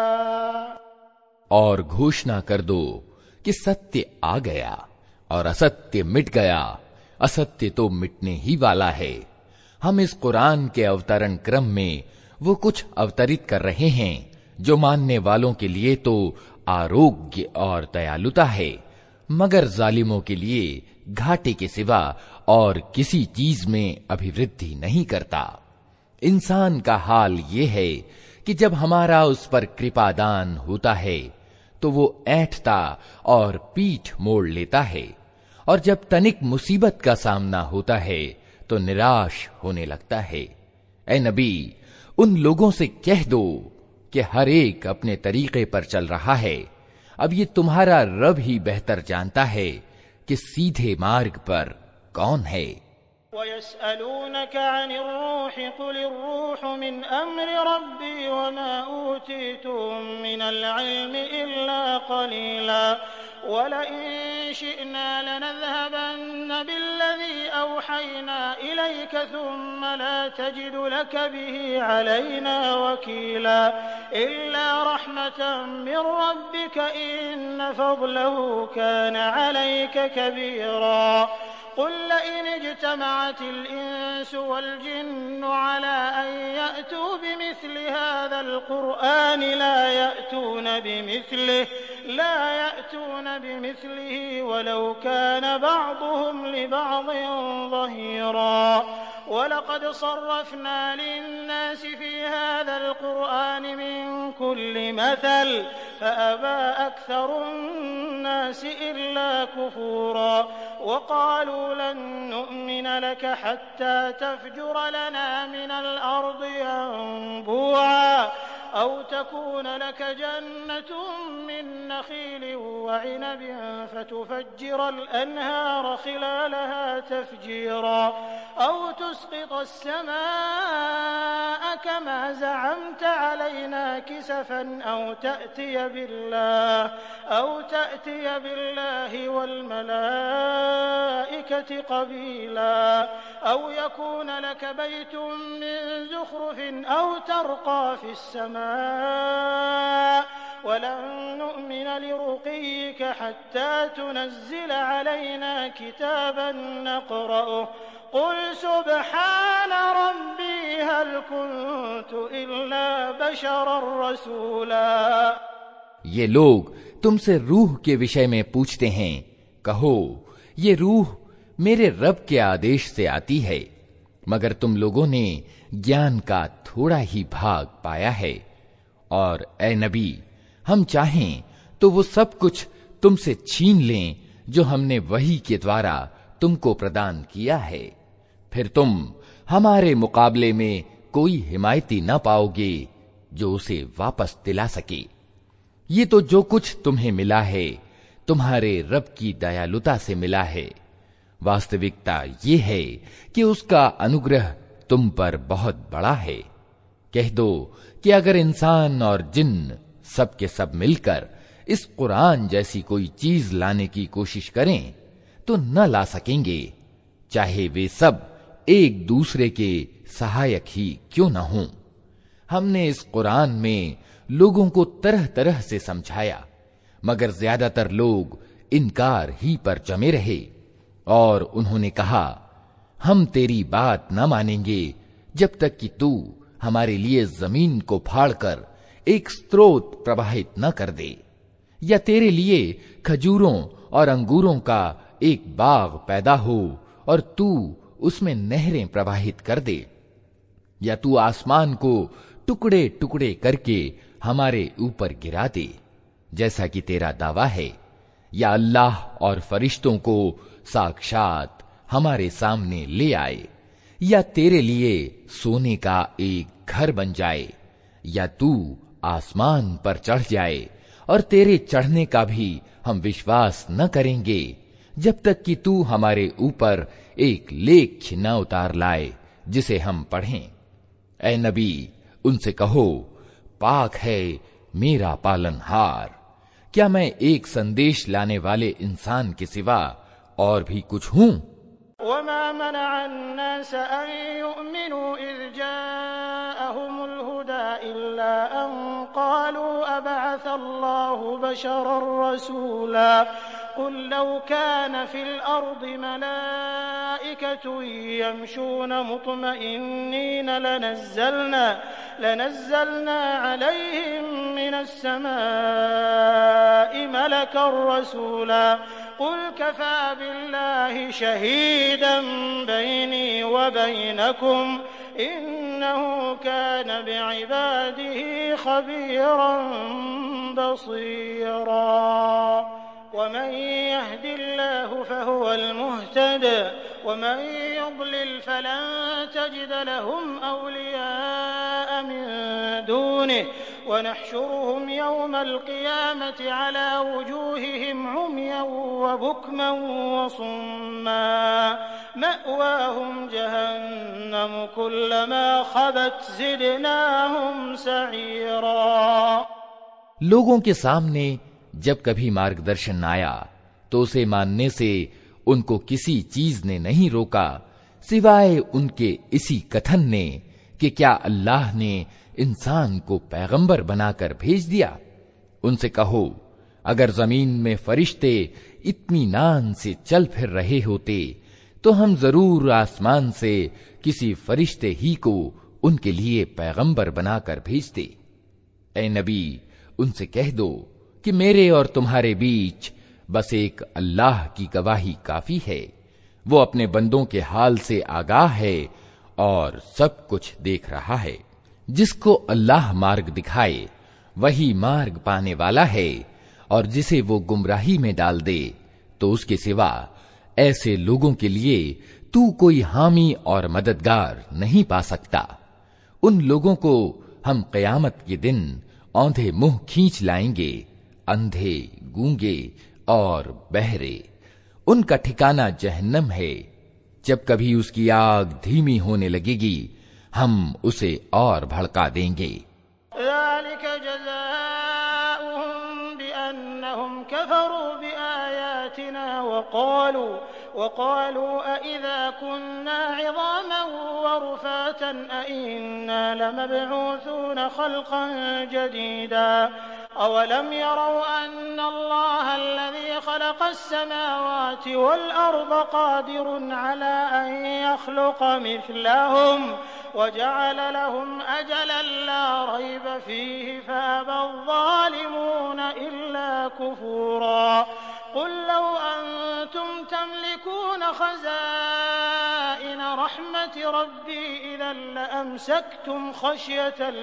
और घोषणा कर दो कि सत्य आ गया और असत्य मिट गया, असत्य तो मिटने ही वाला है। हम इस कुरान के अवतरण क्रम में वो कुछ अवतरित कर रहे हैं जो मानने वालों के लिए तो आरोग्य और दयालुता है, मगर जालिमों के लिए घाटे के सिवा और किसी चीज में अभिवृद्धि नहीं करता। इंसान का हाल ये है कि जब हमारा उस पर कृपादान होता है तो वो ऐंठता और पीठ मोड़ लेता है, और जब तनिक मुसीबत का सामना होता है तो निराश होने लगता है। ऐ नबी, उन लोगों से कह दो कि हर एक अपने तरीके पर चल रहा है, अब ये तुम्हारा रब ही बेहतर जानता है कि सीधे मार्ग पर कौन है। वयस्अलूनक अनिर रूहि कुलिर रूहु मिन अम्रि रब्बी वमा ऊतीतुम मिनल इल्मि इल्ला क़लीला वलइन शिअना लनज़हबन्न बिल्लज़ी औहयना इलैक थुम्मा ला तजिदु लक बिही अलैना वकीला इल्ला रहमतन मिन रब्बिक इन्न फज़लहु कान अलैक कबीरा क़ुल लइन इज्तमअतिल इंसु वल जिन्नु अला अन यअतू बिमिस्लि हाज़ल क़ुरआनि ला यअतून बिमिस्लिहि ला यअतून बिमिस्लिहि वलौ कान बअदुहुम लिबअदिन ज़हीरा वलक़द सर्रफ़ना लिन्नासि फ़ी हाज़ल क़ुरआनि मिन कुल्लि मसल फ़अबा अक्सरुन्नासि इल्ला कुफ़ूरा वक़ालू लन नु'मिन लक हत्ता तफ़जुर लना मिनल अर्दि यंबुआ औ तकून लक जन्नतुम मिन नख़ीलिन वअनबिन फ़तुफ़ज्जिरल अनहार ख़िलालहा तफ़जीरा औ तुस्क़ितस समाअ कमा ज़अमत अलैना किसफ़न औ तअतिय बिल्लाह औ तअतिय बिल्लाहि वल मलाइकति क़बीला औ यकून लक बैतुन मिन ज़ुख़रुफ़िन औ तर्क़ा फ़िस समा वलन नु'मिन लिरुक़य्यिक हत्ता तुनज़्ज़िल अलैना किताबन नक़रअुहु क़ुल सुब्हान रब्बी हल कुन्तु इल्ला बशरर रसूला। ये लोग तुमसे रूह के विषय में पूछते हैं, कहो ये रूह मेरे रब के आदेश से आती है, मगर तुम लोगों ने ज्ञान का थोड़ा ही भाग पाया है। और ए नबी, हम चाहें तो वो सब कुछ तुमसे छीन लें जो हमने वही के द्वारा तुमको प्रदान किया है, फिर तुम हमारे मुकाबले में कोई हिमायती न पाओगे जो उसे वापस दिला सके। ये तो जो कुछ तुम्हें मिला है तुम्हारे रब की दयालुता से मिला है। वास्तविकता ये है कि उसका अनुग्रह तुम पर बहुत बड़ा है। कह दो कि अगर इंसान और जिन्न सब के सब मिलकर इस कुरान जैसी कोई चीज लाने की कोशिश करें तो न ला सकेंगे, चाहे वे सब एक दूसरे के सहायक ही क्यों न हों। हमने इस कुरान में लोगों को तरह तरह से समझाया, मगर ज्यादातर लोग इनकार ही पर जमे रहे और उन्होंने कहा, हम तेरी बात न मानेंगे जब तक कि तू हमारे लिए जमीन को फाड़कर एक स्रोत प्रवाहित न कर दे, या तेरे लिए खजूरों और अंगूरों का एक बाग पैदा हो और तू उसमें नहरें प्रवाहित कर दे, या तू आसमान को टुकड़े टुकड़े करके हमारे ऊपर गिरा दे जैसा कि तेरा दावा है, या अल्लाह और फरिश्तों को साक्षात हमारे सामने ले आए, या तेरे लिए सोने का एक घर बन जाए, या तू आसमान पर चढ़ जाए और तेरे चढ़ने का भी हम विश्वास न करेंगे जब तक कि तू हमारे ऊपर एक लेख न उतार लाए जिसे हम पढ़ें। ऐ नबी, उनसे कहो, पाक है मेरा पालनहार, क्या मैं एक संदेश लाने वाले इंसान के सिवा और भी कुछ हूं? वमा मनअ अन्नास अन युमिनू इज़ जाअहुमुल हुदा इल्ला अन क़ालू अबअसल्लाहु बशरर रसूला क़ुल लौ कान फिल अर्दि मलाइकतुन यमशून मुत्मइन्नीन लनज़्ज़लना लनज़्ज़लना अलैहिम मिनस समाइ मलकर रसूला क़ुल कफ़ा बिल्लाहि शहीदन बैनी व बैनकुम इन्नहु कान बिइबादिही खबीरन बसीरा। वमन यहदिल्लाहु फहुवल मुहतद वमन युضलिल फलन तजिद लहुम औलिया मिन दूनिहि वनहशुरुहुम यौमल क़ियामति अला वुजूहिहिम उम्यन व बुकमन व सुम्मा मअवाहुम जहन्नम कुल्लमा ख़बत ज़िदनाहुम सईरा। लोगों के सामने जब कभी मार्गदर्शन आया तो उसे मानने से उनको किसी चीज ने नहीं रोका सिवाय उनके इसी कथन ने कि क्या अल्लाह ने इंसान को पैगंबर बनाकर भेज दिया। उनसे कहो, अगर जमीन में फरिश्ते इत्मीनान से चल फिर रहे होते तो हम जरूर आसमान से किसी फरिश्ते ही को उनके लिए पैगंबर बनाकर भेजते। ऐ नबी, उनसे कह दो कि मेरे और तुम्हारे बीच बस एक अल्लाह की गवाही काफी है। वो अपने बंदों के हाल से आगाह है और सब कुछ देख रहा है। जिसको अल्लाह मार्ग दिखाए वही मार्ग पाने वाला है, और जिसे वो गुमराही में डाल दे तो उसके सिवा ऐसे लोगों के लिए तू कोई हामी और मददगार नहीं पा सकता। उन लोगों को हम क़यामत के दिन औंधे मुंह खींच लाएंगे, अंधे, गूंगे और बहरे। उनका ठिकाना जहन्नम है। जब कभी उसकी आग धीमी होने लगेगी हम उसे और भड़का देंगे। ज़ालिक जज़ाउहुम बिअन्नहुम कफ़रू बिआयातिना वक़ालू वक़ालू अइज़ा कुन्ना इज़ामन वरुफ़ातन अइन्ना लमबऊसून ख़ल्क़न जदीदा अवलम यरौ अन्नल्लाह अल्लज़ी ख़लक़स समावाति वल अर्ज़ क़ादिरुन अला अन यख़्लुक़ मिस्लहुम वजअल लहुम अजलन ला रैब फ़ीहि फ़अबज़्ज़ालिमून इल्ला कुफ़ूरा। क़ुल लौ अंतुम तमलिकून ख़ज़ाइन रहमति रब्बी इज़न लअमसक्तुम ख़श्यतल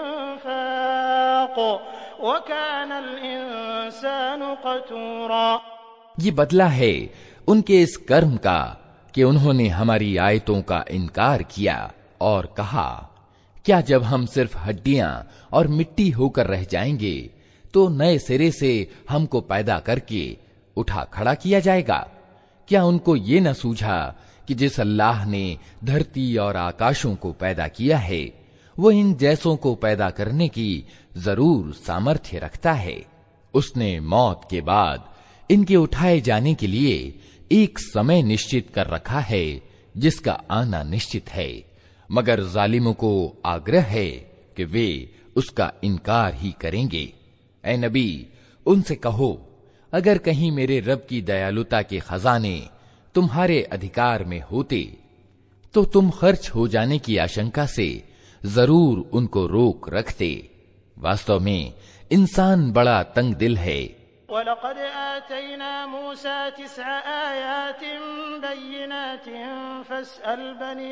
इन्फ़ाक़ वकानल इंसानु क़तूरा। ये बदला है उनके इस कर्म का कि उन्होंने हमारी आयतों का इनकार किया और कहा, क्या जब हम सिर्फ हड्डियां और मिट्टी होकर रह जाएंगे तो नए सिरे से हमको पैदा करके उठा खड़ा किया जाएगा? क्या उनको ये न सूझा कि जिस अल्लाह ने धरती और आकाशों को पैदा किया है वो इन जैसों को पैदा करने की जरूर सामर्थ्य रखता है। उसने मौत के बाद इनके उठाए जाने के लिए एक समय निश्चित कर रखा है जिसका आना निश्चित है, मगर जालिमों को आग्रह है कि वे उसका इनकार ही करेंगे। ऐ नबी, उनसे कहो, अगर कहीं मेरे रब की दयालुता के खजाने तुम्हारे अधिकार में होते तो तुम खर्च हो जाने की आशंका से जरूर उनको रोक रखते। वास्तव में इंसान बड़ा तंग दिल है। वलक़द आतैना मूसा तिस्अ आयातिन बय्यिनातिन फस्अल बनी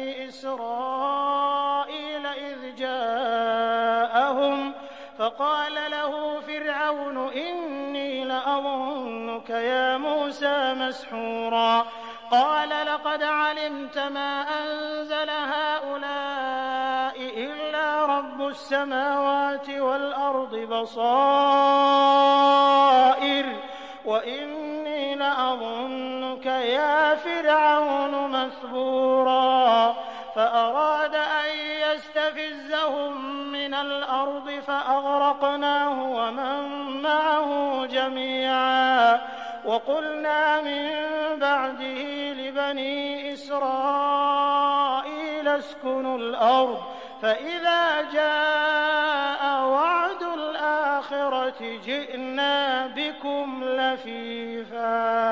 इसराईल इज़ जाअहुम फ़क़ाल लहू फ़िरऔन इन्नी लअज़ुन्नुक या मूसा मस्हूरा क़ाल लक़द अलिमत मा अनज़ल हाउलाइ इल्ला रब्बुस समावाति वल अर्दि बसाइर व इन्नी लअज़ुन्नुक या फिरऔन मस्बूरा फ़अराद अन यस्तफ़िज़्ज़हुम मिनल अर्दि फ़अग़रक़नाहु व मन मअहु जमीअन वक़ुलना मिन बअदिही लिबनी इस्राईल अस्कुनुल अर्द फ़इज़ा जाअ वअदुल आख़िरति जिअना बिकुम लफ़ीफ़ा।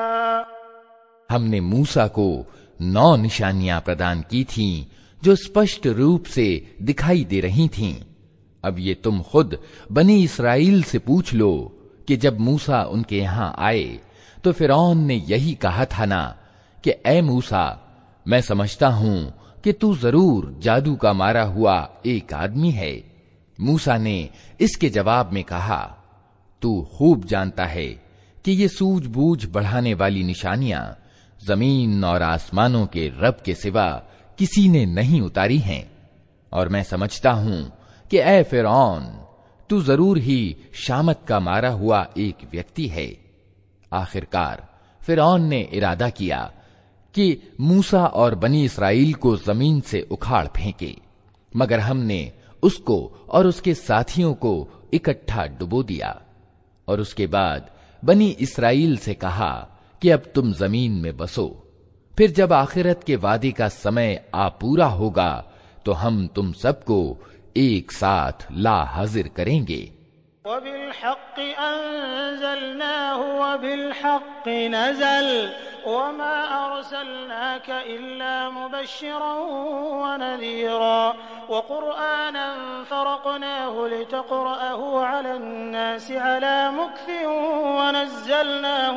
हमने मूसा को नौ निशानियां प्रदान की थीं जो स्पष्ट रूप से दिखाई दे रही थीं। अब ये तुम खुद बनी इस्राइल से पूछ लो कि जब मूसा उनके यहां आए तो फिरौन ने यही कहा था ना कि ऐ मूसा, मैं समझता हूं कि तू जरूर जादू का मारा हुआ एक आदमी है। मूसा ने इसके जवाब में कहा, तू खूब जानता है कि ये सूझबूझ बढ़ाने वाली निशानियां जमीन और आसमानों के रब के सिवा किसी ने नहीं उतारी हैं, और मैं समझता हूं कि ऐ फिरौन, तू जरूर ही शामत का मारा हुआ एक व्यक्ति है। आखिरकार फिरौन ने इरादा किया कि मूसा और बनी इस्राइल को जमीन से उखाड़ फेंके, मगर हमने उसको और उसके साथियों को इकट्ठा डुबो दिया। और उसके बाद बनी इस्राइल से कहा कि अब तुम जमीन में बसो, फिर जब आखिरत के वादे का समय आ पूरा होगा तो हम तुम सबको एक साथ ला हाजिर करेंगे। वबिलहक़्क़ि अंज़लनाहु वबिलहक़्क़ि नज़ल वमा अरसलनाक इल्ला मुबश्शिरन व नज़ीरा वक़ुरआनन फ़रक़नाहु लितक़रअहु अलन्नासि अला मुक्थिन व नज़्ज़लनाहु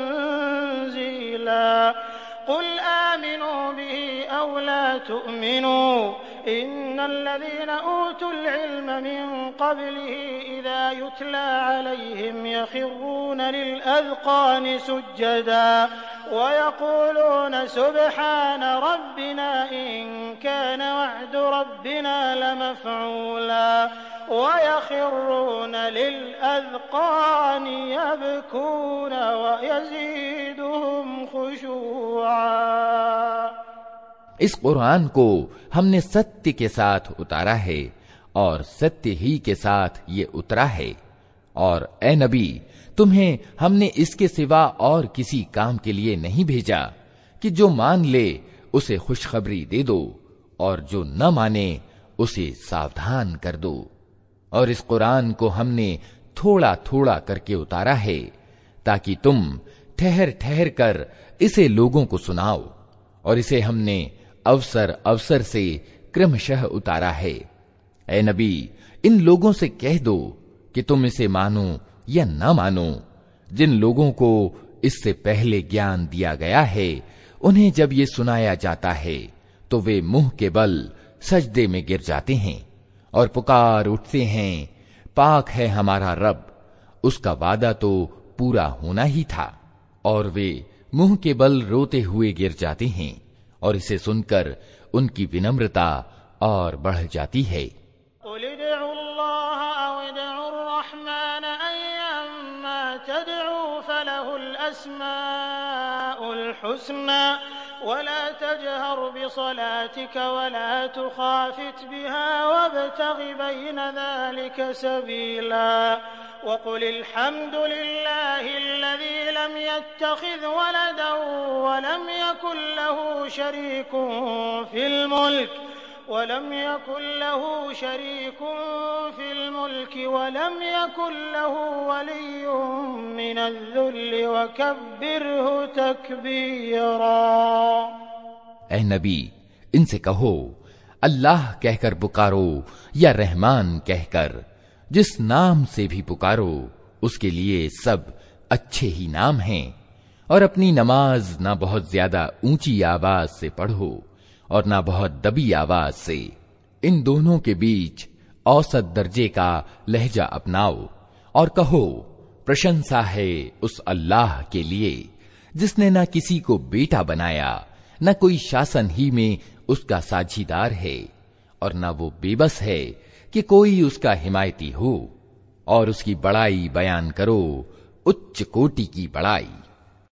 तंज़ीला क़ुल आमिनू बिही औ ला तुअमिनू इन्नल्लज़ीना ऊतुल इल्म मिन क़ब्लिही इज़ा युतला अलैहिम यख़िर्रून लिलअज़क़ानि सुज्जदा व यक़ूलून सुब्हान रब्बिना इन कान वअदु रब्बिना लमफ़ऊला व यख़िर्रून लिलअज़क़ानि यबकून व यज़ीदुहुम खुशूआ। इस कुरान को हमने सत्य के साथ उतारा है और सत्य ही के साथ ये उतरा है, और ए नबी, तुम्हें हमने इसके सिवा और किसी काम के लिए नहीं भेजा कि जो मान ले उसे खुशखबरी दे दो और जो न माने उसे सावधान कर दो। और इस कुरान को हमने थोड़ा थोड़ा करके उतारा है ताकि तुम ठहर ठहर कर इसे लोगों को सुनाओ, और इसे हमने अवसर अवसर से क्रमशः उतारा है। ए नबी, इन लोगों से कह दो कि तुम इसे मानो या न मानो। जिन लोगों को इससे पहले ज्ञान दिया गया है, उन्हें जब ये सुनाया जाता है तो वे मुंह के बल सजदे में गिर जाते हैं और पुकार उठते हैं, पाक है हमारा रब, उसका वादा तो पूरा होना ही था। और वे मुंह के बल रोते हुए गिर जाते हैं, और इसे सुनकर उनकी विनम्रता और बढ़ जाती है। वला तजहर बिसलातिक वला तुखाफित बिहा वब्तगि बैन ज़ालिक सबीला वक़ुलिल हम्दुलिल्लाहिल्लज़ी लम यत्तखिज़ वलदन वलम यकुन लहू शरीकुन फिल मुल्क वलम यकुन लहू शरीकुन फिल मुल्क वलम यकुन लहू वलिय्युम मिनज़्ज़ुल्लि वकब्बिरहु तकबीरा। ऐ नबी, इनसे कहो, अल्लाह कहकर पुकारो या रहमान कहकर, जिस नाम से भी पुकारो उसके लिए सब अच्छे ही नाम हैं। और अपनी नमाज ना बहुत ज्यादा ऊंची आवाज से पढ़ो और ना बहुत दबी आवाज से, इन दोनों के बीच औसत दर्जे का लहजा अपनाओ और कहो, प्रशंसा है उस अल्लाह के लिए जिसने ना किसी को बेटा बनाया, न कोई शासन ही में उसका साझीदार है, और न वो बेबस है कि कोई उसका हिमायती हो, और उसकी बड़ाई बयान करो, उच्च कोटि की बड़ाई।